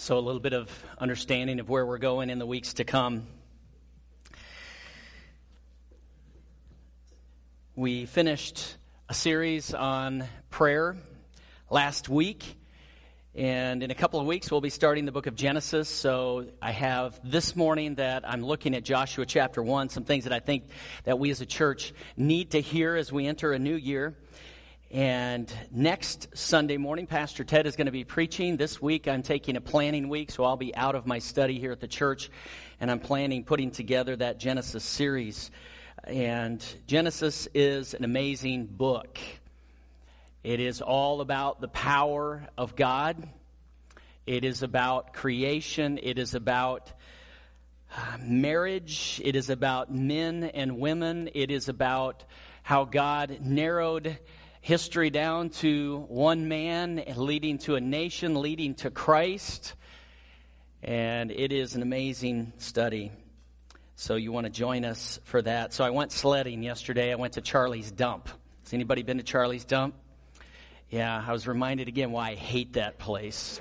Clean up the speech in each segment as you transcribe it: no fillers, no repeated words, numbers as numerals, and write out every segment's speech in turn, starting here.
So a little bit of understanding of where we're going in the weeks to come. We finished a series on prayer last week, and in a couple of weeks we'll be starting the book of Genesis. So I have this morning that I'm looking at Joshua chapter 1, some things that I think that we as a church need to hear as we enter a new year. And next Sunday morning, Pastor Ted is going to be preaching. This week, I'm taking a planning week, so I'll be out of my study here at the church, and I'm putting together that Genesis series. And Genesis is an amazing book. It is all about the power of God. It is about creation. It is about marriage. It is about men and women. It is about how God narrowed history down to one man, leading to a nation, leading to Christ. And it is an amazing study. So you want to join us for that. So I went sledding yesterday. I went to Charlie's Dump. Has anybody been to Charlie's Dump? Yeah, I was reminded again why I hate that place.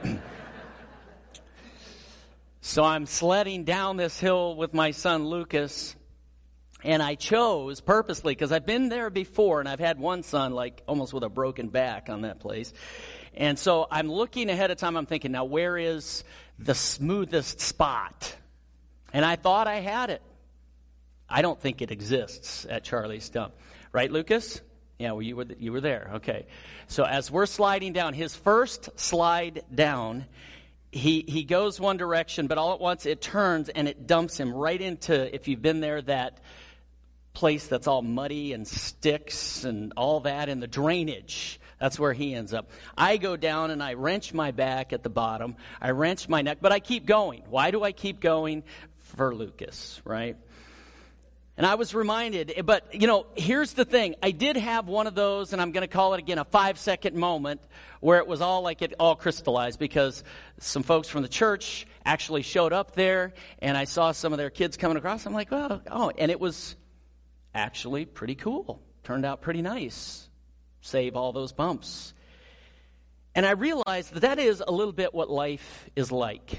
So I'm sledding down this hill with my son Lucas. And I chose purposely, because I've been there before, and I've had one son like almost with a broken back on that place. And so I'm looking ahead of time. I'm thinking, now where is the smoothest spot? And I thought I had it. I don't think it exists at Charlie's Dump. Right, Lucas? Yeah, well, you were there. Okay. So as we're sliding down, his first slide down, he goes one direction, but all at once it turns and it dumps him right into, if you've been there, that place that's all muddy and sticks and all that, and the drainage. That's where he ends up. I go down and I wrench my back at the bottom. I wrench my neck, but I keep going. Why do I keep going? For Lucas, right? And I was reminded, but here's the thing. I did have one of those, and I'm going to call it again a 5-second moment where it was all like it all crystallized, because some folks from the church actually showed up there, and I saw some of their kids coming across. I'm like, and it was actually pretty cool. Turned out pretty nice. Save all those bumps. And I realized that is a little bit what life is like.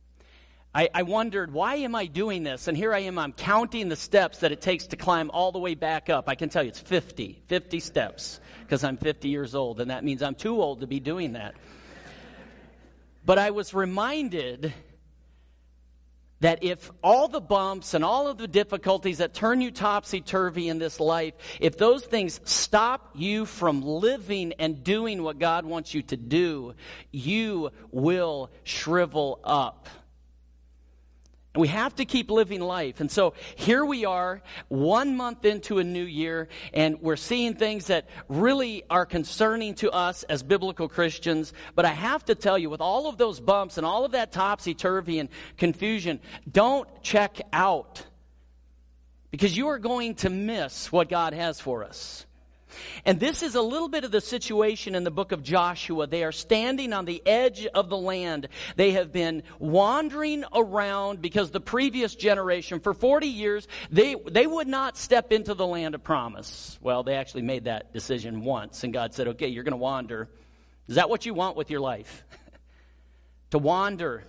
I wondered, why am I doing this? And here I am, I'm counting the steps that it takes to climb all the way back up. I can tell you it's 50 steps, because I'm 50 years old, and that means I'm too old to be doing that. But I was reminded that if all the bumps and all of the difficulties that turn you topsy-turvy in this life, if those things stop you from living and doing what God wants you to do, you will shrivel up. And we have to keep living life. And so here we are, 1 month into a new year, and we're seeing things that really are concerning to us as biblical Christians. But I have to tell you, with all of those bumps and all of that topsy-turvy and confusion, don't check out, because you are going to miss what God has for us. And this is a little bit of the situation in the book of Joshua. They are standing on the edge of the land. They have been wandering around because the previous generation, for 40 years, they would not step into the land of promise. Well, they actually made that decision once, and God said, okay, you're going to wander. Is that what you want with your life? To wander?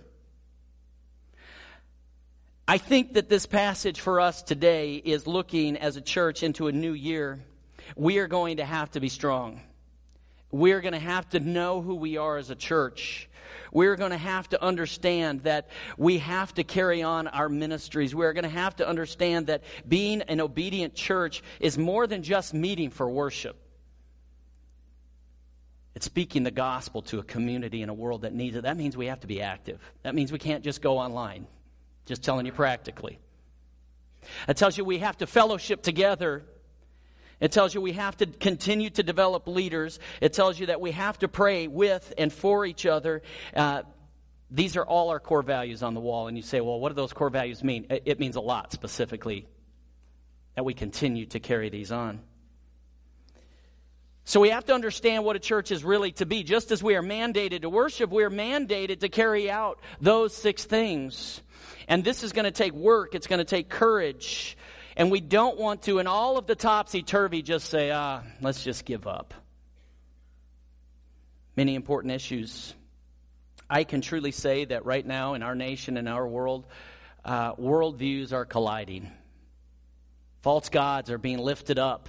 I think that this passage for us today is looking as a church into a new year. We are going to have to be strong. We are going to have to know who we are as a church. We're going to have to understand that we have to carry on our ministries. We're going to have to understand that being an obedient church is more than just meeting for worship. It's speaking the gospel to a community in a world that needs it. That means we have to be active. That means we can't just go online. Just telling you practically. It tells you we have to fellowship together. It tells you we have to continue to develop leaders. It tells you that we have to pray with and for each other. These are all our core values on the wall. And you say, well, what do those core values mean? It means a lot, specifically, that we continue to carry these on. So we have to understand what a church is really to be. Just as we are mandated to worship, we are mandated to carry out those 6 things. And this is going to take work. It's going to take courage. And we don't want to, in all of the topsy-turvy, just say, let's just give up. Many important issues. I can truly say that right now in our nation, in our world, worldviews are colliding. False gods are being lifted up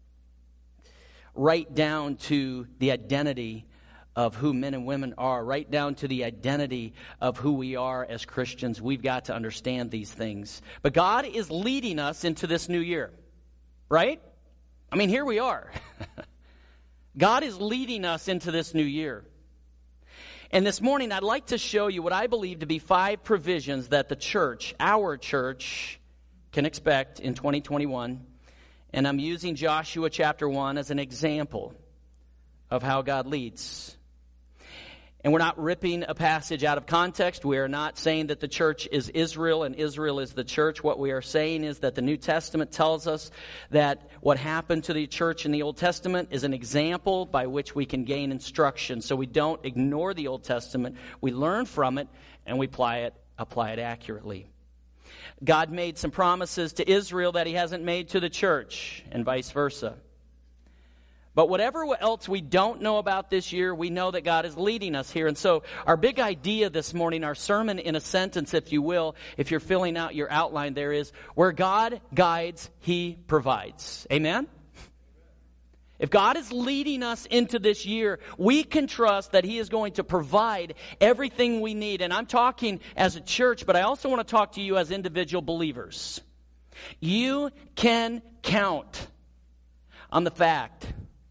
right down to the identity of who men and women are, right down to the identity of who we are as Christians. We've got to understand these things. But God is leading us into this new year, right? I mean, here we are. God is leading us into this new year. And this morning, I'd like to show you what I believe to be 5 provisions that the church, our church, can expect in 2021. And I'm using Joshua chapter 1 as an example of how God leads. And we're not ripping a passage out of context. We are not saying that the church is Israel and Israel is the church. What we are saying is that the New Testament tells us that what happened to the church in the Old Testament is an example by which we can gain instruction. So we don't ignore the Old Testament. We learn from it and we apply it accurately. God made some promises to Israel that he hasn't made to the church, and vice versa. But whatever else we don't know about this year, we know that God is leading us here. And so our big idea this morning, our sermon in a sentence, if you will, if you're filling out your outline there, is where God guides, he provides. Amen? If God is leading us into this year, we can trust that he is going to provide everything we need. And I'm talking as a church, but I also want to talk to you as individual believers. You can count on the fact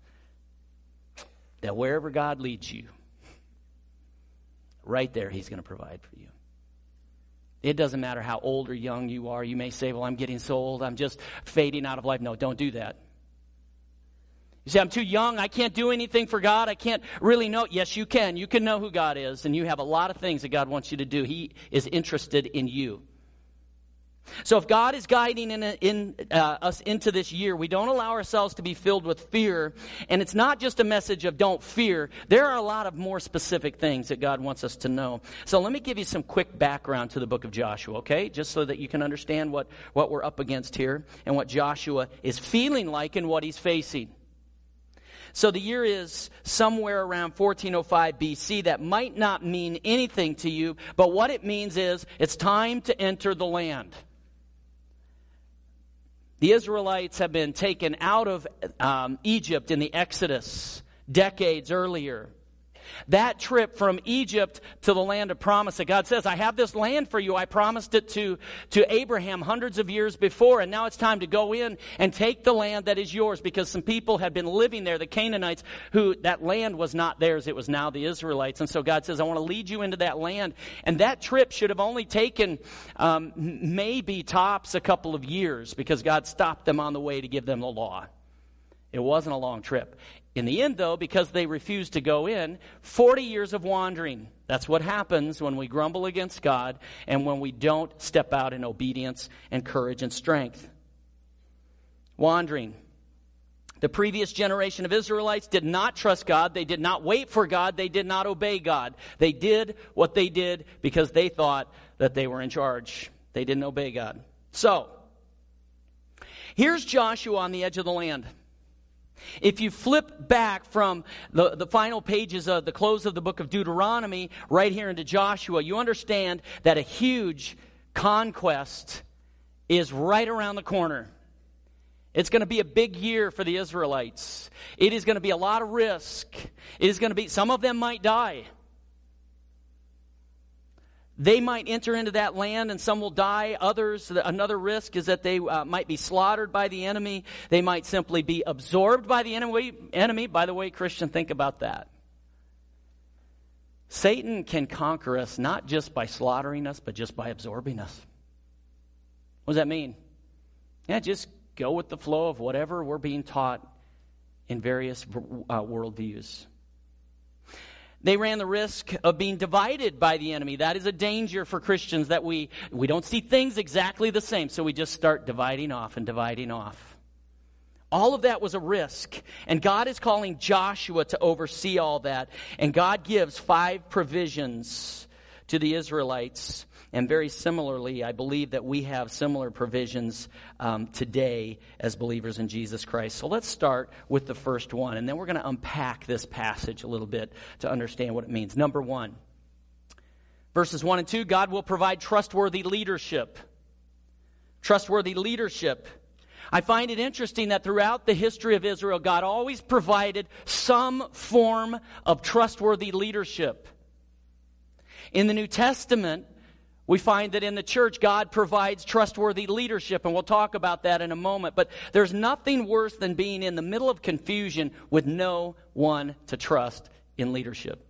that wherever God leads you, right there he's going to provide for you. It doesn't matter how old or young you are. You may say, well, I'm getting so old, I'm just fading out of life. No, don't do that. You say, I'm too young, I can't do anything for God, I can't really know. Yes, you can. You can know who God is, and you have a lot of things that God wants you to do. He is interested in you. So if God is guiding us into this year, we don't allow ourselves to be filled with fear. And it's not just a message of don't fear. There are a lot of more specific things that God wants us to know. So let me give you some quick background to the book of Joshua, okay? Just so that you can understand what we're up against here and what Joshua is feeling like and what he's facing. So the year is somewhere around 1405 BC. That might not mean anything to you, but what it means is it's time to enter the land. The Israelites have been taken out of Egypt in the Exodus decades earlier. That trip from Egypt to the land of promise that God says, I have this land for you. I promised it to Abraham hundreds of years before, and now it's time to go in and take the land that is yours, because some people had been living there, the Canaanites, who that land was not theirs. It was now the Israelites. And so God says, I want to lead you into that land. And that trip should have only taken maybe tops a couple of years, because God stopped them on the way to give them the law. It wasn't a long trip. In the end, though, because they refused to go in, 40 years of wandering. That's what happens when we grumble against God and when we don't step out in obedience and courage and strength. Wandering. The previous generation of Israelites did not trust God. They did not wait for God. They did not obey God. They did what they did because they thought that they were in charge. They didn't obey God. So, here's Joshua on the edge of the land. If you flip back from the final pages of the close of the book of Deuteronomy right here into Joshua, you understand that a huge conquest is right around the corner. It's going to be a big year for the Israelites. It is going to be a lot of risk. It is going to be, some of them might die. They might enter into that land and some will die. Others, another risk is that they might be slaughtered by the enemy. They might simply be absorbed by the enemy. By the way, Christian, think about that. Satan can conquer us not just by slaughtering us, but just by absorbing us. What does that mean? Yeah, just go with the flow of whatever we're being taught in various worldviews. They ran the risk of being divided by the enemy. That is a danger for Christians, that we don't see things exactly the same, so we just start dividing off and dividing off. All of that was a risk, and God is calling Joshua to oversee all that. And God gives 5 provisions to the Israelites. And very similarly, I believe that we have similar provisions today as believers in Jesus Christ. So let's start with the first one, and then we're going to unpack this passage a little bit to understand what it means. Number 1, Verses 1 and 2, God will provide trustworthy leadership. Trustworthy leadership. I find it interesting that throughout the history of Israel, God always provided some form of trustworthy leadership. In the New Testament, we find that in the church, God provides trustworthy leadership, and we'll talk about that in a moment. But there's nothing worse than being in the middle of confusion with no one to trust in leadership.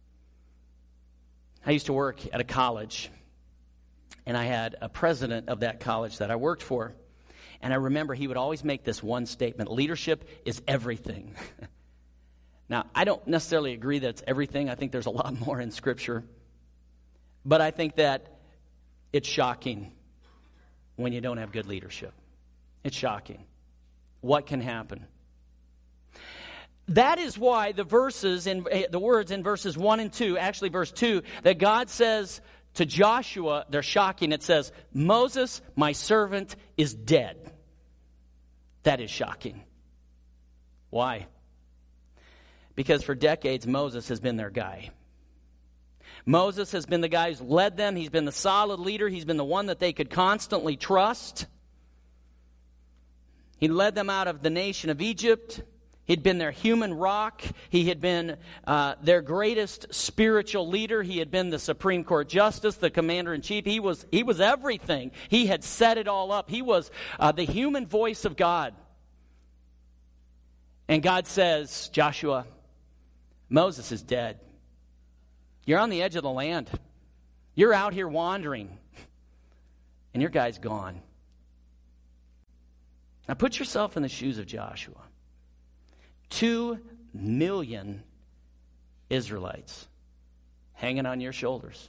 I used to work at a college, and I had a president of that college that I worked for. And I remember he would always make this one statement: leadership is everything. Now, I don't necessarily agree that it's everything. I think there's a lot more in Scripture. But I think that it's shocking when you don't have good leadership. It's shocking what can happen. That is why the words in verses 1 and 2, actually verse 2, that God says to Joshua, they're shocking. It says, Moses, my servant, is dead. That is shocking. Why? Because for decades, Moses has been their guy. Moses has been the guy who's led them. He's been the solid leader. He's been the one that they could constantly trust. He led them out of the nation of Egypt. He'd been their human rock. He had been their greatest spiritual leader. He had been the Supreme Court justice, the commander-in-chief. He was everything. He had set it all up. He was the human voice of God. And God says, Joshua, Moses is dead. You're on the edge of the land. You're out here wandering. And your guy's gone. Now put yourself in the shoes of Joshua. 2 million Israelites hanging on your shoulders.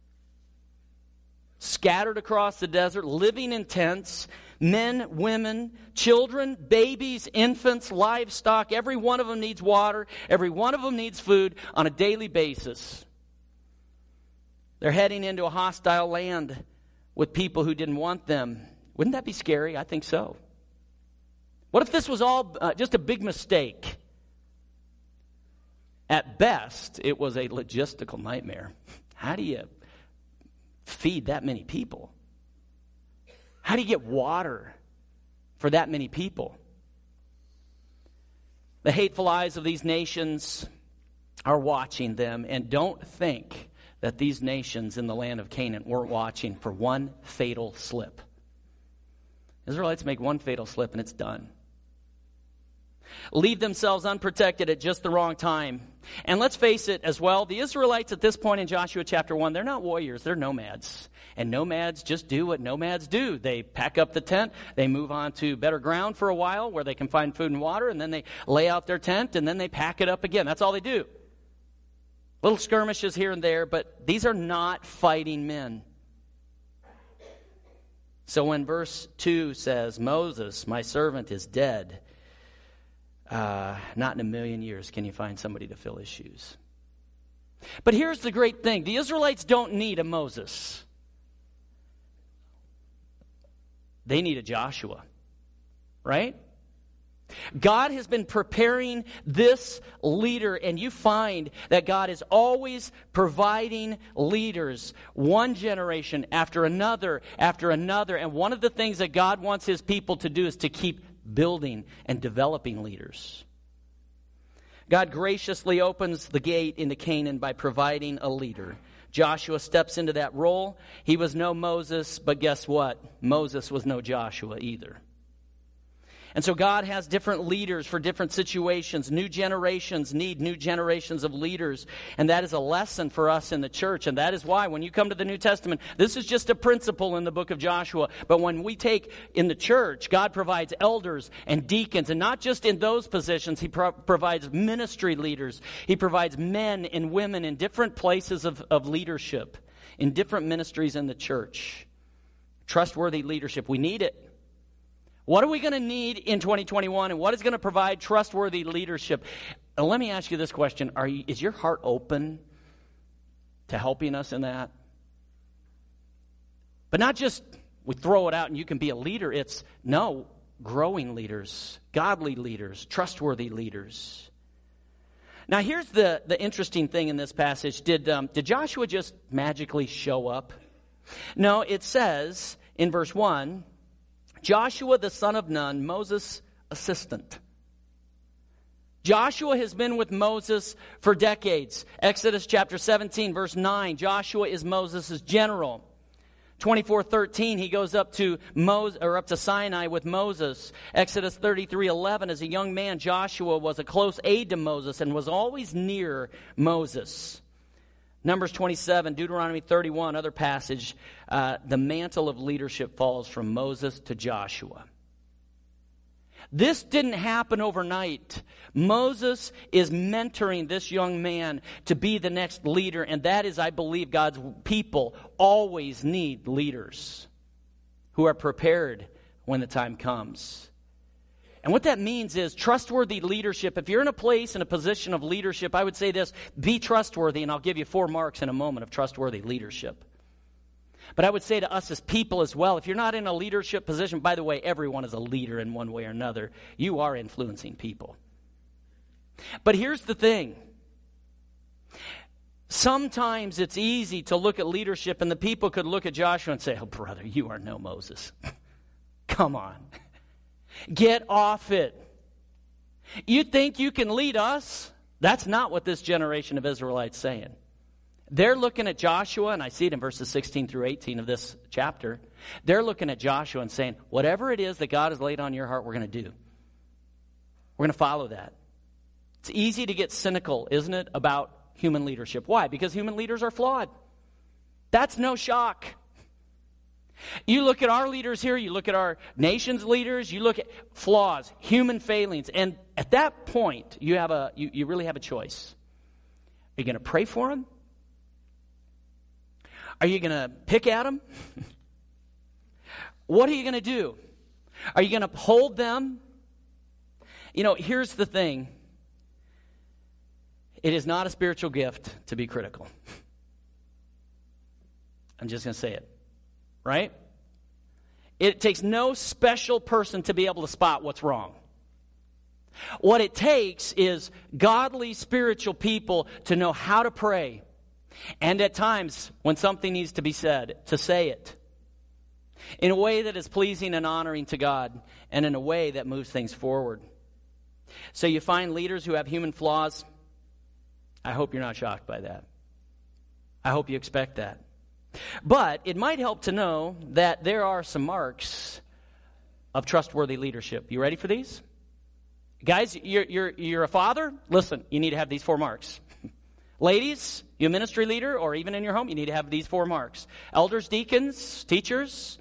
Scattered across the desert, living in tents, men, women, children, babies, infants, livestock. Every one of them needs water. Every one of them needs food on a daily basis. They're heading into a hostile land with people who didn't want them. Wouldn't that be scary? I think so. What if this was all just a big mistake? At best, it was a logistical nightmare. How do you feed that many people? How do you get water for that many people? The hateful eyes of these nations are watching them, and don't think that these nations in the land of Canaan weren't watching for one fatal slip. Israelites make one fatal slip and it's done. Leave themselves unprotected at just the wrong time. And let's face it as well, the Israelites at this point in Joshua chapter 1, they're not warriors, they're nomads. And nomads just do what nomads do. They pack up the tent, they move on to better ground for a while where they can find food and water, and then they lay out their tent, and then they pack it up again. That's all they do. Little skirmishes here and there, but these are not fighting men. So when verse 2 says, Moses, my servant, is dead, not in a million years can you find somebody to fill his shoes. But here's the great thing. The Israelites don't need a Moses. They need a Joshua, right? God has been preparing this leader, and you find that God is always providing leaders, one generation after another, and one of the things that God wants his people to do is to keep building and developing leaders. God graciously opens the gate into Canaan by providing a leader. Joshua steps into that role. He was no Moses, but guess what? Moses was no Joshua either. And so God has different leaders for different situations. New generations need new generations of leaders. And that is a lesson for us in the church. And that is why when you come to the New Testament, this is just a principle in the book of Joshua. But when we take in the church, God provides elders and deacons. And not just in those positions, he provides ministry leaders. He provides men and women in different places of leadership, in different ministries in the church. Trustworthy leadership. We need it. What are we going to need in 2021, and what is going to provide trustworthy leadership? And let me ask you this question. Is your heart open to helping us in that? But not just we throw it out and you can be a leader. It's, no, growing leaders, godly leaders, trustworthy leaders. Now, here's the interesting thing in this passage. Did Joshua just magically show up? No, it says in verse 1, Joshua the son of Nun, Moses' assistant. Joshua has been with Moses for decades. Exodus chapter 17, verse 9, Joshua is Moses' general. 24:13, he goes up to Sinai with Moses. Exodus 33:11, as a young man, Joshua was a close aide to Moses and was always near Moses. Numbers 27, Deuteronomy 31, other passage, the mantle of leadership falls from Moses to Joshua. This didn't happen overnight. Moses is mentoring this young man to be the next leader, and that is, I believe, God's people always need leaders who are prepared when the time comes. And what that means is trustworthy leadership. If you're in a place, in a position of leadership, I would say this: be trustworthy, and I'll give you 4 marks in a moment of trustworthy leadership. But I would say to us as people as well, if you're not in a leadership position, by the way, everyone is a leader in one way or another. You are influencing people. But here's the thing. Sometimes it's easy to look at leadership, and the people could look at Joshua and say, oh, brother, you are no Moses. Come on. Get off it. You think you can lead us? That's not what this generation of Israelites saying. They're looking at Joshua, and I see it in verses 16 through 18 of this chapter. They're looking at Joshua and saying, whatever it is that God has laid on your heart, we're going to do. We're going to follow that. It's easy to get cynical, isn't it, about human leadership. Why? Because human leaders are flawed. That's no shock. You look at our leaders here, you look at our nation's leaders, you look at flaws, human failings, and at that point, you really have a choice. Are you going to pray for them? Are you going to pick at them? What are you going to do? Are you going to uphold them? You know, here's the thing. It is not a spiritual gift to be critical. I'm just going to say it. Right? It takes no special person to be able to spot what's wrong. What it takes is godly, spiritual people to know how to pray. And at times, when something needs to be said, to say it in a way that is pleasing and honoring to God, and in a way that moves things forward. So you find leaders who have human flaws. I hope you're not shocked by that. I hope you expect that. But it might help to know that there are some marks of trustworthy leadership. You ready for these? Guys, you're a father? Listen, you need to have these 4 marks. Ladies, you a ministry leader, or even in your home, you need to have these 4 marks. Elders, deacons, teachers,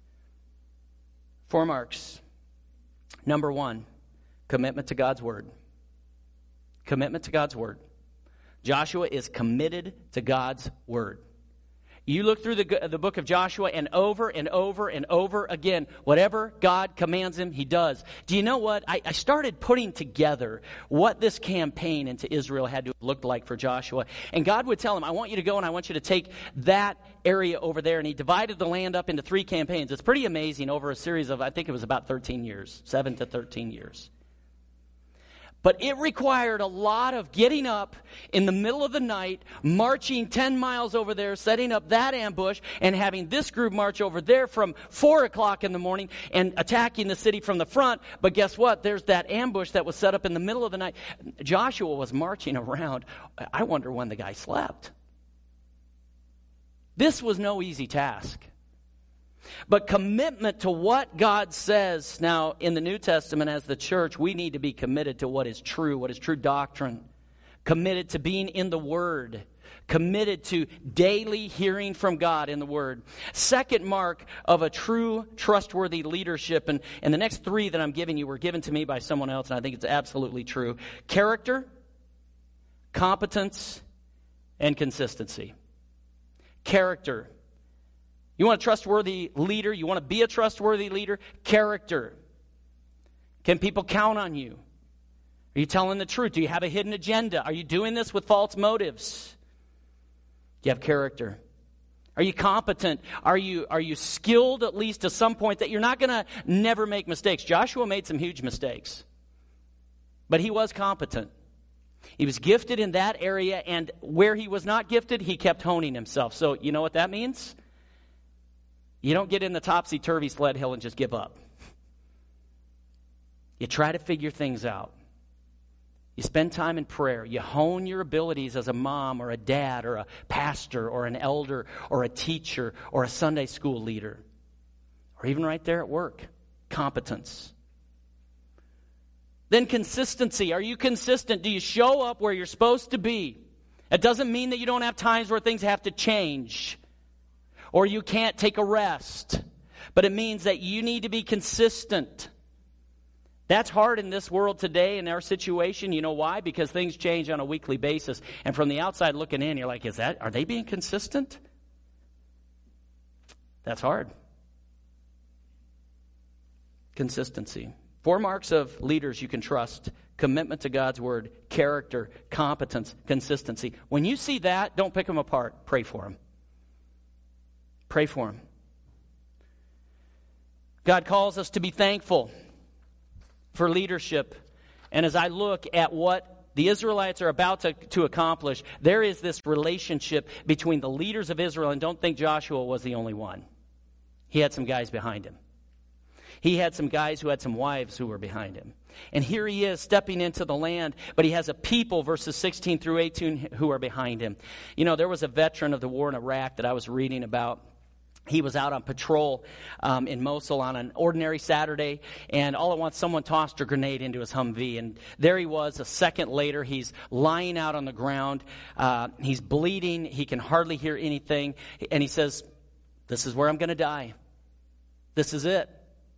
4 marks. Number 1, commitment to God's word. Commitment to God's word. Joshua is committed to God's word. You look through the book of Joshua, and over and over and over again, whatever God commands him, he does. Do you know what? I started putting together what this campaign into Israel had to have looked like for Joshua. And God would tell him, I want you to go and I want you to take that area over there. And he divided the land up into 3 campaigns. It's pretty amazing over a series of, I think it was about 13 years, 7 to 13 years. But it required a lot of getting up in the middle of the night, marching 10 miles over there, setting up that ambush, and having this group march over there from 4 o'clock in the morning and attacking the city from the front. But guess what? There's that ambush that was set up in the middle of the night. Joshua was marching around. I wonder when the guy slept. This was no easy task. But commitment to what God says. Now, in the New Testament, as the church, we need to be committed to what is true doctrine. Committed to being in the Word. Committed to daily hearing from God in the Word. Second mark of a true, trustworthy leadership, and the next 3 that I'm giving you were given to me by someone else, and I think it's absolutely true. Character, competence, and consistency. Character. You want a trustworthy leader? You want to be a trustworthy leader? Character. Can people count on you? Are you telling the truth? Do you have a hidden agenda? Are you doing this with false motives? Do you have character? Are you competent? Are you skilled at least to some point that you're not going to never make mistakes? Joshua made some huge mistakes. But he was competent. He was gifted in that area, and where he was not gifted, he kept honing himself. So you know what that means? You don't get in the topsy-turvy sled hill and just give up. You try to figure things out. You spend time in prayer. You hone your abilities as a mom or a dad or a pastor or an elder or a teacher or a Sunday school leader. Or even right there at work. Competence. Then consistency. Are you consistent? Do you show up where you're supposed to be? It doesn't mean that you don't have times where things have to change or you can't take a rest. But it means that you need to be consistent. That's hard in this world today, in our situation. You know why? Because things change on a weekly basis. And from the outside looking in, you're like, are they being consistent? That's hard. Consistency. 4 marks of leaders you can trust: commitment to God's word, character, competence, consistency. When you see that, don't pick them apart. Pray for them. Pray for them. God calls us to be thankful for leadership. And as I look at what the Israelites are about to accomplish, there is this relationship between the leaders of Israel, and don't think Joshua was the only one. He had some guys behind him. He had some guys who had some wives who were behind him. And here he is stepping into the land, but he has a people, verses 16 through 18, who are behind him. You know, there was a veteran of the war in Iraq that I was reading about. He was out on patrol in Mosul on an ordinary Saturday, and all at once someone tossed a grenade into his Humvee. And there he was. A second later, he's lying out on the ground. He's bleeding. He can hardly hear anything. And he says, "This is where I'm going to die. This is it."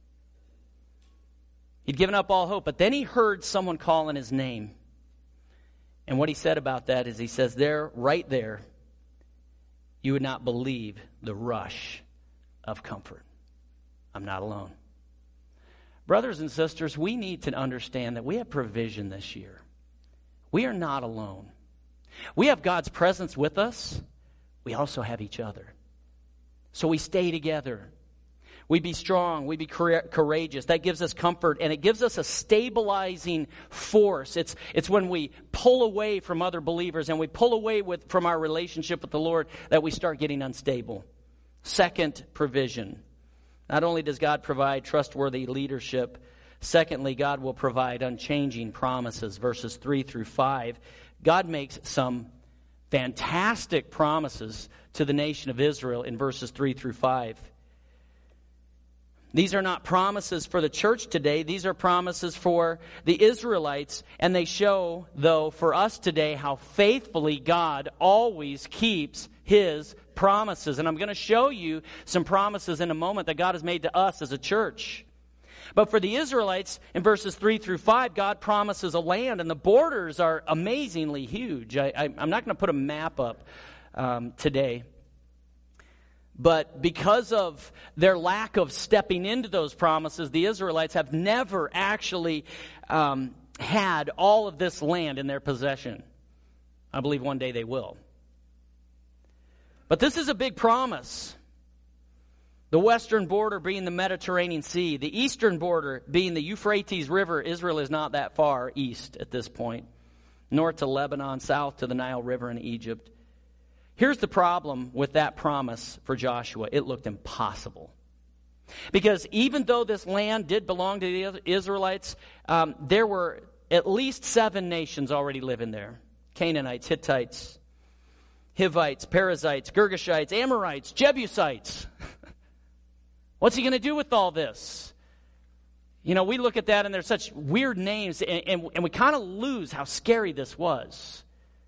He'd given up all hope, but then he heard someone calling his name. And what he said about that is, he says, right there, you would not believe the rush of comfort. I'm not alone. Brothers and sisters, we need to understand that we have provision this year. We are not alone. We have God's presence with us. We also have each other. So we stay together. We be strong. We be courageous. That gives us comfort, and it gives us a stabilizing force. It's when we pull away from other believers and we pull away from our relationship with the Lord that we start getting unstable. Second, provision. Not only does God provide trustworthy leadership, secondly, God will provide unchanging promises. Verses 3 through 5. God makes some fantastic promises to the nation of Israel in verses 3 through 5. These are not promises for the church today. These are promises for the Israelites. And they show, though, for us today, how faithfully God always keeps His promises. And I'm going to show you some promises in a moment that God has made to us as a church. But for the Israelites, in verses 3 through 5, God promises a land, and the borders are amazingly huge. I'm not going to put a map up today. But because of their lack of stepping into those promises, the Israelites have never actually had all of this land in their possession. I believe one day they will. But this is a big promise. The western border being the Mediterranean Sea, the eastern border being the Euphrates River. Israel is not that far east at this point. North to Lebanon, south to the Nile River in Egypt. Here's the problem with that promise for Joshua. It looked impossible. Because even though this land did belong to the Israelites, there were at least 7 nations already living there. Canaanites, Hittites, Hivites, Perizzites, Girgashites, Amorites, Jebusites. What's he going to do with all this? You know, we look at that and they're such weird names, and we kind of lose how scary this was.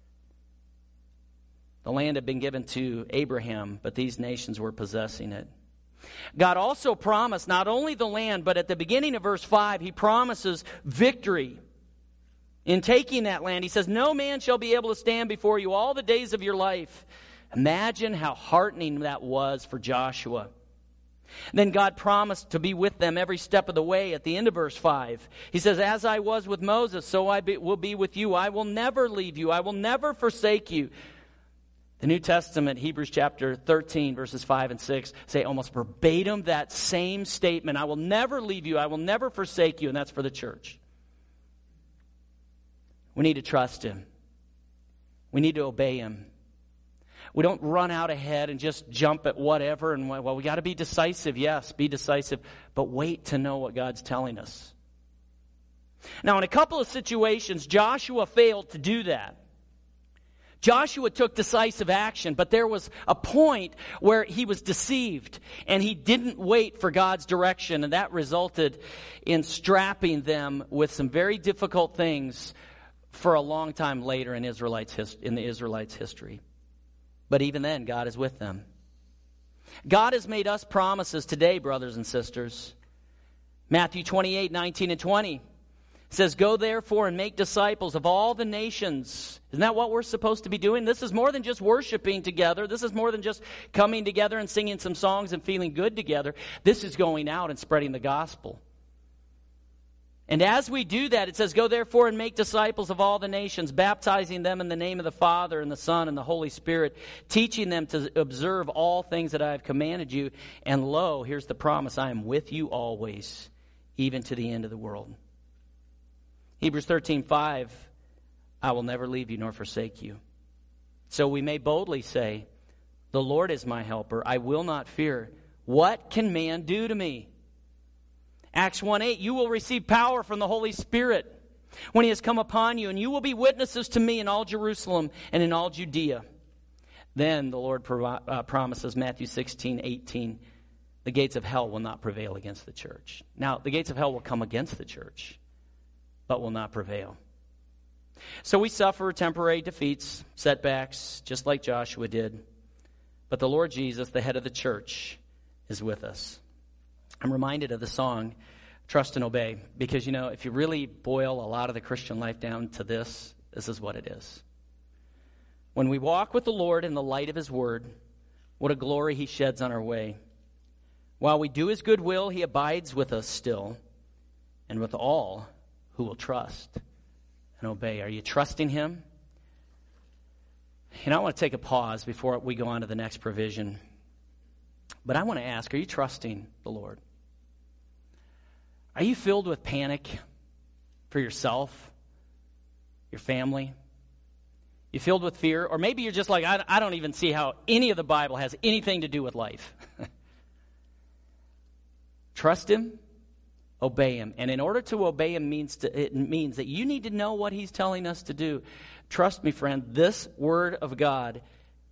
The land had been given to Abraham, but these nations were possessing it. God also promised not only the land, but at the beginning of verse 5, He promises victory. In taking that land, He says, "No man shall be able to stand before you all the days of your life." Imagine how heartening that was for Joshua. Then God promised to be with them every step of the way at the end of verse 5. He says, "As I was with Moses, so I will be with you. I will never leave you. I will never forsake you." The New Testament, Hebrews chapter 13, verses 5 and 6, say almost verbatim that same statement. I will never leave you. I will never forsake you. And that's for the church. We need to trust Him. We need to obey Him. We don't run out ahead and just jump at whatever. And, well, we got to be decisive. Yes, be decisive. But wait to know what God's telling us. Now, in a couple of situations, Joshua failed to do that. Joshua took decisive action, but there was a point where he was deceived, and he didn't wait for God's direction, and that resulted in strapping them with some very difficult things for a long time later in the Israelites' history. But even then, God is with them. God has made us promises today, brothers and sisters. Matthew 28:19 and 20 says, "Go therefore and make disciples of all the nations." Isn't that what we're supposed to be doing? This is more than just worshiping together. This is more than just coming together and singing some songs and feeling good together. This is going out and spreading the gospel. And as we do that, it says, "Go therefore and make disciples of all the nations, baptizing them in the name of the Father and the Son and the Holy Spirit, teaching them to observe all things that I have commanded you. And lo," here's the promise, "I am with you always, even to the end of the world." Hebrews 13:5, "I will never leave you nor forsake you." So we may boldly say, "The Lord is my helper. I will not fear. What can man do to me?" Acts 1:8, "You will receive power from the Holy Spirit when He has come upon you, and you will be witnesses to me in all Jerusalem and in all Judea." Then the Lord promises, Matthew 16:18, "The gates of hell will not prevail against the church." Now, the gates of hell will come against the church, but will not prevail. So we suffer temporary defeats, setbacks, just like Joshua did. But the Lord Jesus, the head of the church, is with us. I'm reminded of the song, Trust and Obey, because, if you really boil a lot of the Christian life down to this is what it is. When we walk with the Lord in the light of His word, what a glory He sheds on our way. While we do His good will, He abides with us still, and with all who will trust and obey. Are you trusting Him? I want to take a pause before we go on to the next provision. But I want to ask, are you trusting the Lord? Are you filled with panic for yourself, your family? You filled with fear? Or maybe you're just like, I don't even see how any of the Bible has anything to do with life. Trust Him, obey Him. And in order to obey Him it means that you need to know what He's telling us to do. Trust me, friend, this Word of God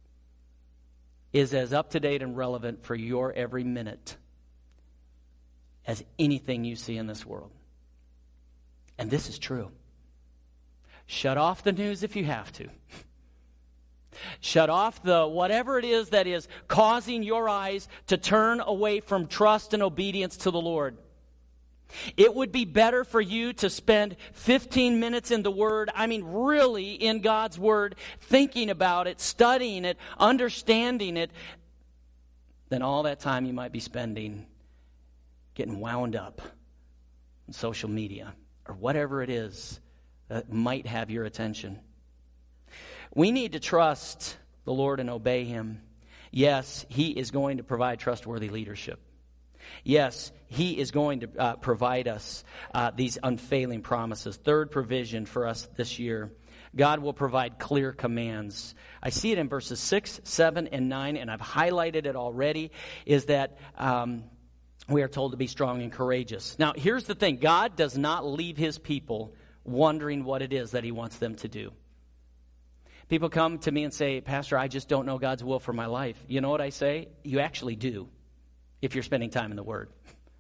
is as up-to-date and relevant for your every minute as anything you see in this world. And this is true. Shut off the news if you have to. Shut off the whatever it is that is causing your eyes to turn away from trust and obedience to the Lord. It would be better for you to spend 15 minutes in the Word, really in God's Word, thinking about it, studying it, understanding it, than all that time you might be spending getting wound up on social media or whatever it is that might have your attention. We need to trust the Lord and obey Him. Yes, He is going to provide trustworthy leadership. Yes, He is going to provide us these unfailing promises. Third provision for us this year. God will provide clear commands. I see it in verses 6, 7, and 9, and I've highlighted it already, is that we are told to be strong and courageous. Now, here's the thing. God does not leave His people wondering what it is that He wants them to do. People come to me and say, "Pastor, I just don't know God's will for my life." You know what I say? You actually do, if you're spending time in the Word.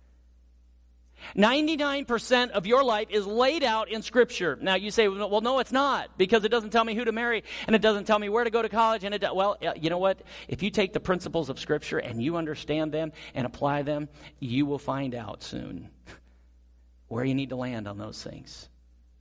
99% of your life is laid out in Scripture. Now you say, "Well, no, it's not, because it doesn't tell me who to marry, and it doesn't tell me where to go to college." And you know what? If you take the principles of Scripture and you understand them and apply them, you will find out soon where you need to land on those things.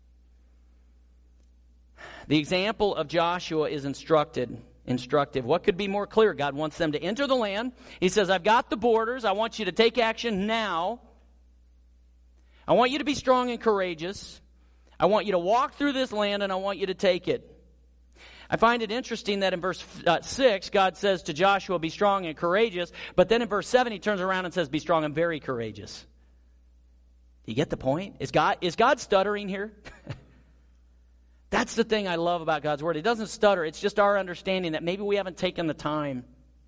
The example of Joshua is instructive. What could be more clear? God wants them to enter the land. He says, "I've got the borders. I want you to take action now. I want you to be strong and courageous. I want you to walk through this land, and I want you to take it." I find it interesting that in verse 6, God says to Joshua, "Be strong and courageous." But then in verse 7, He turns around and says, "Be strong and very courageous." Do you get the point? Is God stuttering here? That's the thing I love about God's Word. It doesn't stutter. It's just our understanding that maybe we haven't taken the time.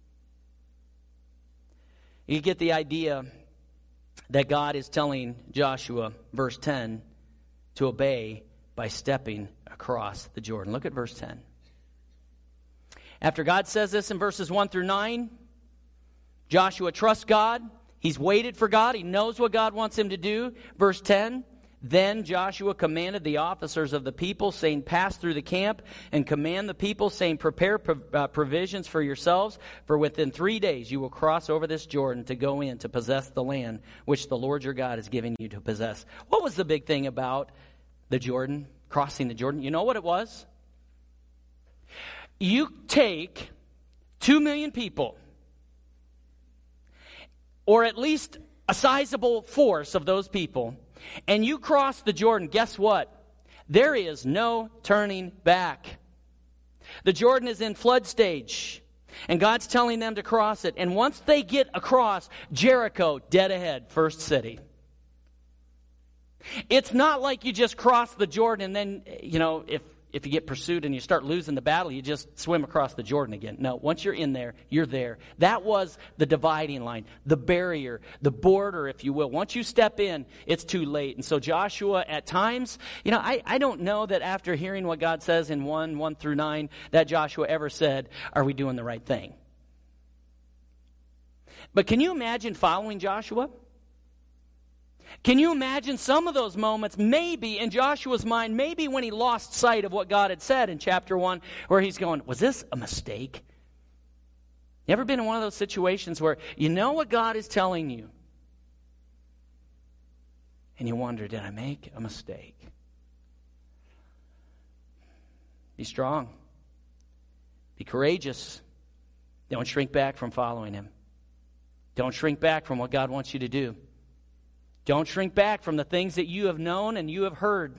You get the idea that God is telling Joshua, verse 10, to obey by stepping across the Jordan. Look at verse 10. After God says this in verses 1 through 9, Joshua trusts God. He's waited for God. He knows what God wants him to do. Verse 10, then Joshua commanded the officers of the people, saying, pass through the camp and command the people, saying, prepare provisions for yourselves, for within 3 days you will cross over this Jordan to go in to possess the land which the Lord your God is giving you to possess. What was the big thing about the Jordan, crossing the Jordan? You know what it was? You take 2 million people, or at least a sizable force of those people, and you cross the Jordan. Guess what? There is no turning back. The Jordan is in flood stage, and God's telling them to cross it. And once they get across, Jericho, dead ahead, first city. It's not like you just cross the Jordan and then, if you get pursued and you start losing the battle, you just swim across the Jordan again. No, once you're in there, you're there. That was the dividing line, the barrier, the border, if you will. Once you step in, it's too late. And so Joshua, at times, I don't know that after hearing what God says in 1 through 9, that Joshua ever said, are we doing the right thing? But can you imagine following Joshua? Can you imagine some of those moments, maybe in Joshua's mind, maybe when he lost sight of what God had said in chapter 1, where he's going, was this a mistake? You ever been in one of those situations where you know what God is telling you, and you wonder, did I make a mistake? Be strong. Be courageous. Don't shrink back from following Him. Don't shrink back from what God wants you to do. Don't shrink back from the things that you have known and you have heard.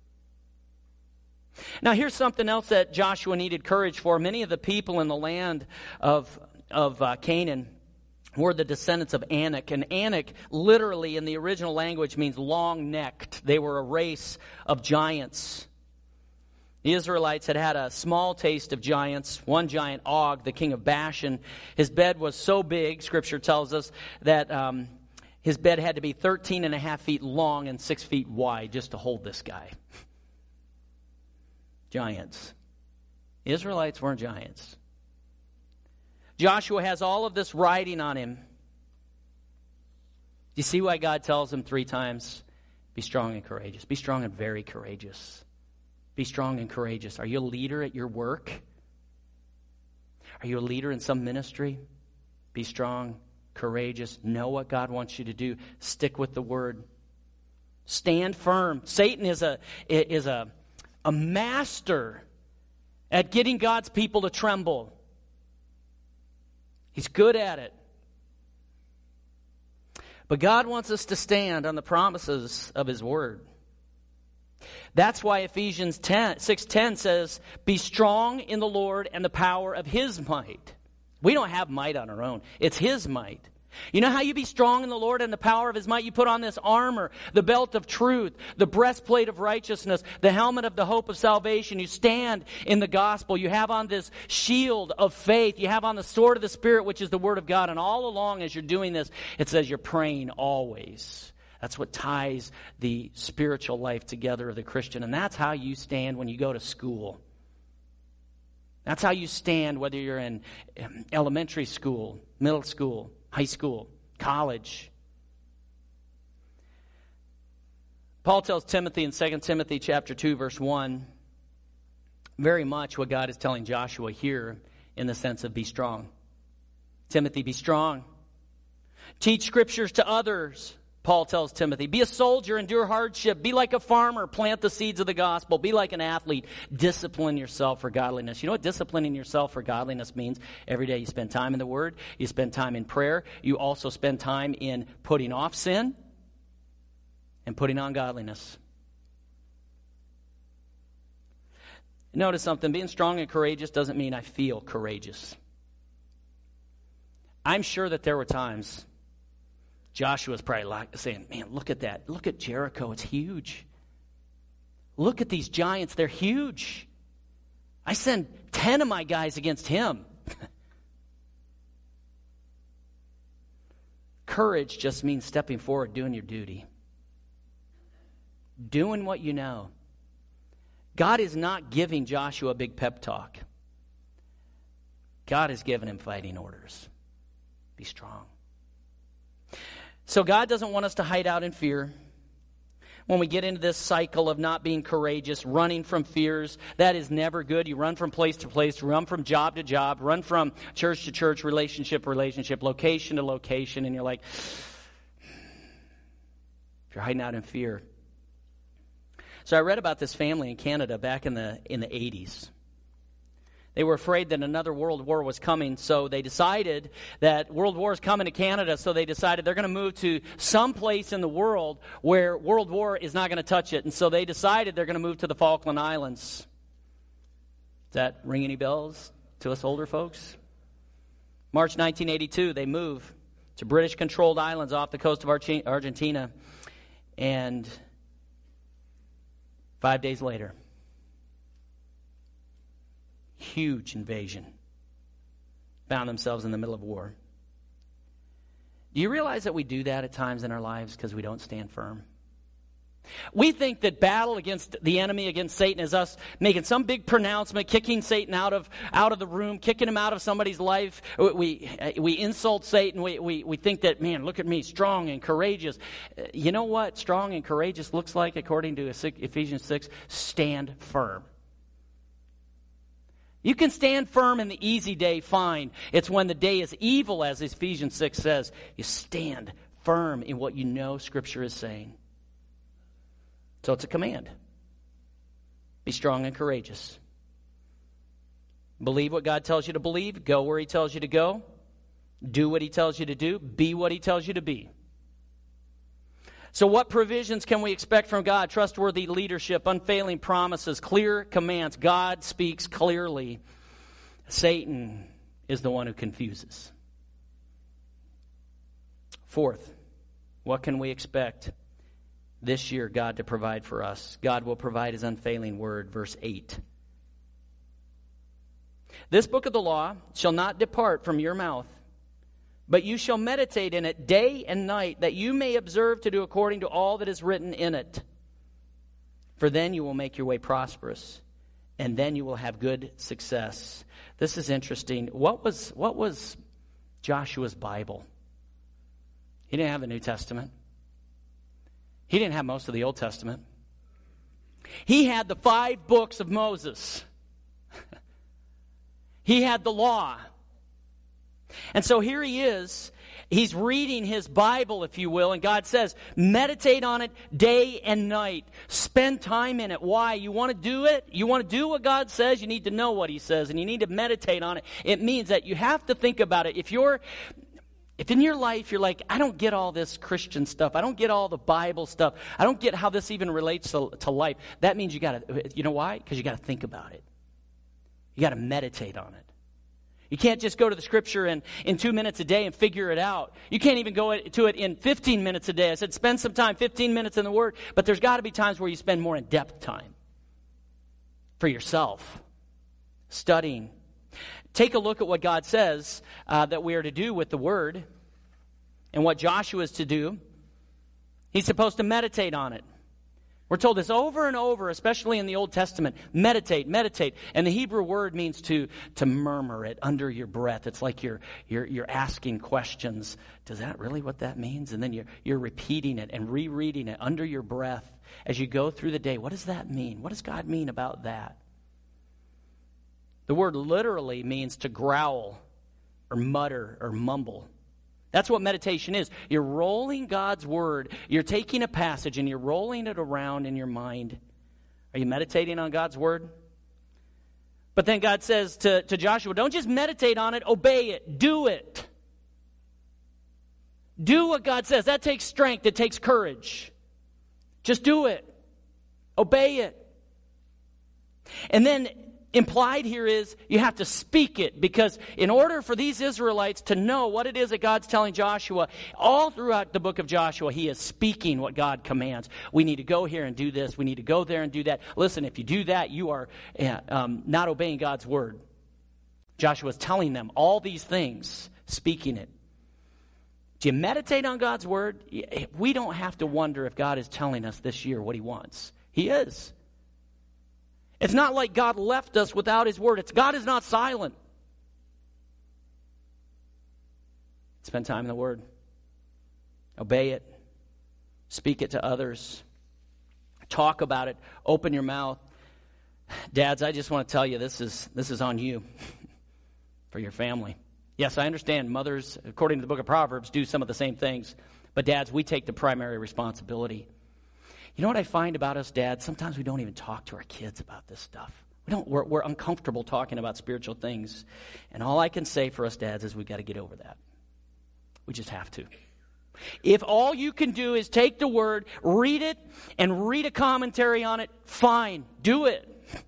Now, here's something else that Joshua needed courage for. Many of the people in the land of Canaan were the descendants of Anak. And Anak, literally in the original language, means long-necked. They were a race of giants. The Israelites had had a small taste of giants. One giant, Og, the king of Bashan, his bed was so big, Scripture tells us, that his bed had to be 13 and a half feet long and 6 feet wide just to hold this guy. Giants. Israelites weren't giants. Joshua has all of this riding on him. Do you see why God tells him 3 times? Be strong and courageous. Be strong and very courageous. Be strong and courageous. Are you a leader at your work? Are you a leader in some ministry? Be strong, courageous. Know what God wants you to do. Stick with the Word. Stand firm. Satan is a master at getting God's people to tremble. He's good at it. But God wants us to stand on the promises of His Word. That's why Ephesians 6:10 says, be strong in the Lord and the power of His might. We don't have might on our own. It's His might. You know how you be strong in the Lord and the power of His might? You put on this armor, the belt of truth, the breastplate of righteousness, the helmet of the hope of salvation. You stand in the gospel. You have on this shield of faith. You have on the sword of the Spirit, which is the Word of God. And all along as you're doing this, it says you're praying always. That's what ties the spiritual life together of the Christian. And that's how you stand when you go to school. That's how you stand whether you're in elementary school, middle school, high school, college. Paul tells Timothy in 2 Timothy chapter 2, verse 1, very much what God is telling Joshua here in the sense of be strong. Timothy, be strong. Teach scriptures to others. Paul tells Timothy, be a soldier, endure hardship, be like a farmer, plant the seeds of the gospel, be like an athlete, discipline yourself for godliness. You know what disciplining yourself for godliness means? Every day you spend time in the Word, you spend time in prayer, you also spend time in putting off sin and putting on godliness. Notice something, being strong and courageous doesn't mean I feel courageous. I'm sure that there were times Joshua's probably saying, man, look at that. Look at Jericho. It's huge. Look at these giants. They're huge. I send 10 of my guys against him. Courage just means stepping forward, doing your duty. Doing what you know. God is not giving Joshua a big pep talk. God has given him fighting orders. Be strong. So God doesn't want us to hide out in fear. When we get into this cycle of not being courageous, running from fears, that is never good. You run from place to place, run from job to job, run from church to church, relationship to relationship, location to location, and you're like, if you're hiding out in fear. So I read about this family in Canada back in the 80s. They were afraid that another world war was coming, so they decided that world war is coming to Canada, so they decided they're going to move to some place in the world where world war is not going to touch it. And so they decided they're going to move to the Falkland Islands. Does that ring any bells to us older folks? March 1982, they move to British-controlled islands off the coast of Argentina. And 5 days later, huge invasion. Found themselves in the middle of war. Do you realize that we do that at times in our lives because we don't stand firm? We think that battle against the enemy, against Satan, is us making some big pronouncement, kicking Satan out of the room, kicking him out of somebody's life. We insult Satan. We think that, man, look at me, strong and courageous. You know what strong and courageous looks like according to Ephesians 6? Stand firm. You can stand firm in the easy day, fine. It's when the day is evil, as Ephesians 6 says, you stand firm in what you know Scripture is saying. So it's a command. Be strong and courageous. Believe what God tells you to believe. Go where He tells you to go. Do what He tells you to do. Be what He tells you to be. So what provisions can we expect from God? Trustworthy leadership, unfailing promises, clear commands. God speaks clearly. Satan is the one who confuses. Fourth, what can we expect this year God to provide for us? God will provide His unfailing word, verse 8. This book of the law shall not depart from your mouth, but you shall meditate in it day and night, that you may observe to do according to all that is written in it. For then you will make your way prosperous, and then you will have good success. This is interesting. What was Joshua's Bible? He didn't have the New Testament. He didn't have most of the Old Testament. He had the 5 books of Moses. He had the law. And so here he is, he's reading his Bible, if you will, and God says, meditate on it day and night. Spend time in it. Why? You want to do it? You want to do what God says? You need to know what He says, and you need to meditate on it. It means that you have to think about it. If in your life you're like, I don't get all this Christian stuff, I don't get all the Bible stuff, I don't get how this even relates to life, that means you got to, you know why? Because you got to think about it. You got to meditate on it. You can't just go to the Scripture in 2 minutes a day and figure it out. You can't even go to it in 15 minutes a day. I said spend some time, 15 minutes in the Word, but there's got to be times where you spend more in-depth time for yourself, studying. Take a look at what God says that we are to do with the Word and what Joshua is to do. He's supposed to meditate on it. We're told this over and over, especially in the Old Testament. Meditate, meditate. And the Hebrew word means to murmur it under your breath. It's like you're asking questions. Does that really what that means? And then you're repeating it and rereading it under your breath as you go through the day. What does that mean? What does God mean about that? The word literally means to growl or mutter or mumble. That's what meditation is. You're rolling God's word. You're taking a passage and you're rolling it around in your mind. Are you meditating on God's word? But then God says to Joshua, don't just meditate on it, obey it, do it. Do what God says. That takes strength. It takes courage. Just do it. Obey it. And then implied here is you have to speak it, because in order for these Israelites to know what it is that God's telling Joshua, all throughout the book of Joshua, he is speaking what God commands. We need to go here and do this. We need to go there and do that. Listen, if you do that, you are not obeying God's word. Joshua is telling them all these things, speaking it. Do you meditate on God's word? We don't have to wonder if God is telling us this year what he wants. He is. It's not like God left us without his word. God is not silent. Spend time in the word. Obey it. Speak it to others. Talk about it. Open your mouth. Dads, I just want to tell you, this is on you for your family. Yes, I understand mothers, according to the book of Proverbs, do some of the same things. But dads, we take the primary responsibility. You know what I find about us dads? Sometimes we don't even talk to our kids about this stuff. We're uncomfortable talking about spiritual things. And all I can say for us dads is we've got to get over that. We just have to. If all you can do is take the word, read it, and read a commentary on it, fine, do it.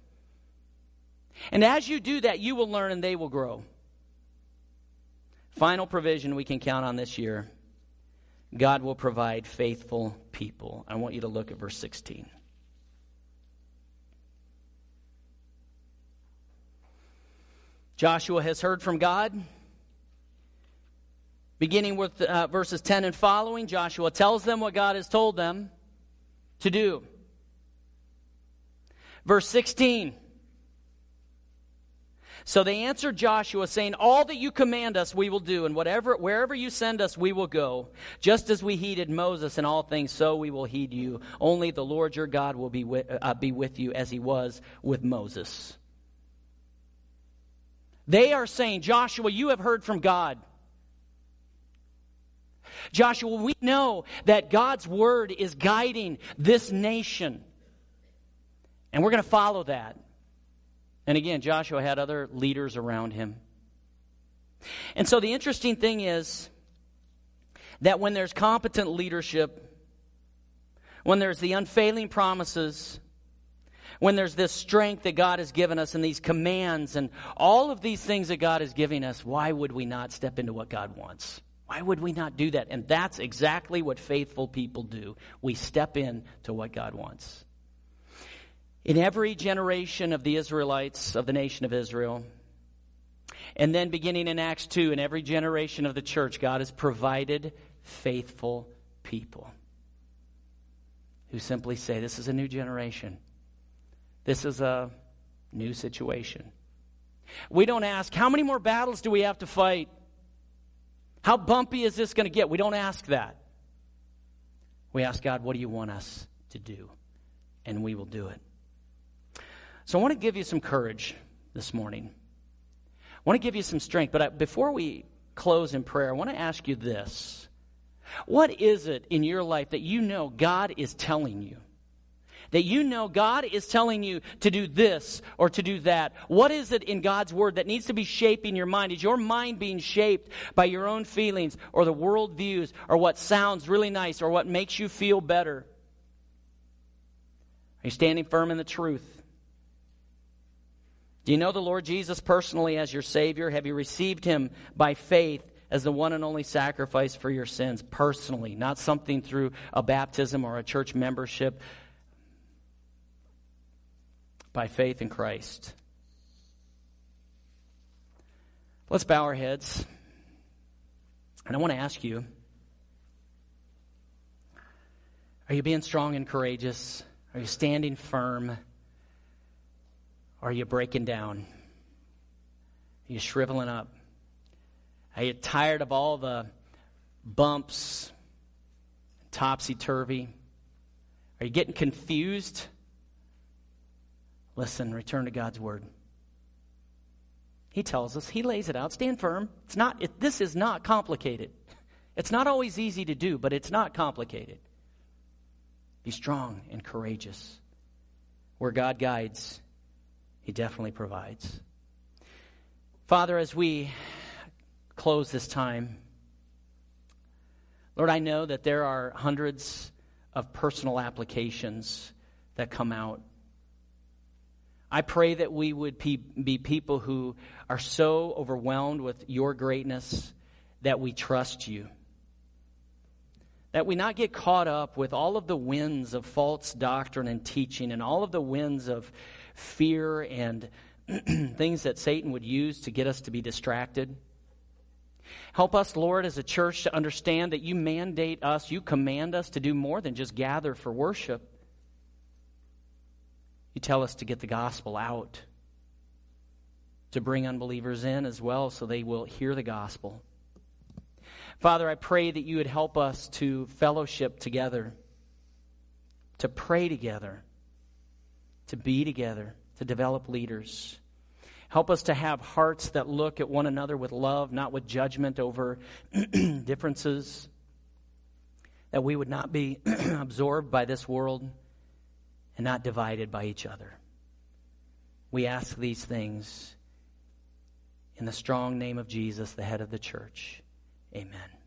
And as you do that, you will learn and they will grow. Final provision we can count on this year. God will provide faithful people. I want you to look at verse 16. Joshua has heard from God. Beginning with verses 10 and following, Joshua tells them what God has told them to do. Verse 16. So they answered Joshua, saying, all that you command us we will do, and wherever you send us we will go. Just as we heeded Moses in all things, so we will heed you. Only the Lord your God will be with you as he was with Moses. They are saying, Joshua, you have heard from God. Joshua, we know that God's word is guiding this nation. And we're going to follow that. And again, Joshua had other leaders around him. And so the interesting thing is that when there's competent leadership, when there's the unfailing promises, when there's this strength that God has given us and these commands and all of these things that God is giving us, why would we not step into what God wants? Why would we not do that? And that's exactly what faithful people do. We step into what God wants. In every generation of the Israelites, of the nation of Israel, and then beginning in Acts 2, in every generation of the church, God has provided faithful people who simply say, this is a new generation. This is a new situation. We don't ask, how many more battles do we have to fight? How bumpy is this going to get? We don't ask that. We ask God, what do you want us to do? And we will do it. So I want to give you some courage this morning. I want to give you some strength. But before we close in prayer, I want to ask you this. What is it in your life that you know God is telling you? That you know God is telling you to do this or to do that? What is it in God's word that needs to be shaping your mind? Is your mind being shaped by your own feelings or the world views or what sounds really nice or what makes you feel better? Are you standing firm in the truth? Do you know the Lord Jesus personally as your Savior? Have you received him by faith as the one and only sacrifice for your sins personally? Not something through a baptism or a church membership. By faith in Christ. Let's bow our heads. And I want to ask you, are you being strong and courageous? Are you standing firm? Or are you breaking down? Are you shriveling up? Are you tired of all the bumps, topsy-turvy? Are you getting confused? Listen, return to God's word. He tells us, he lays it out. Stand firm. This is not complicated. It's not always easy to do, but it's not complicated. Be strong and courageous. Where God guides, he definitely provides. Father, as we close this time, Lord, I know that there are hundreds of personal applications that come out. I pray that we would be people who are so overwhelmed with your greatness that we trust you. That we not get caught up with all of the winds of false doctrine and teaching and all of the winds of fear and things that Satan would use to get us to be distracted. Help us, Lord, as a church to understand that you mandate us, you command us to do more than just gather for worship. You tell us to get the gospel out, to bring unbelievers in as well so they will hear the gospel. Father, I pray that you would help us to fellowship together, to pray together, to be together, to develop leaders. Help us to have hearts that look at one another with love, not with judgment over differences, that we would not be absorbed by this world and not divided by each other. We ask these things in the strong name of Jesus, the head of the church. Amen.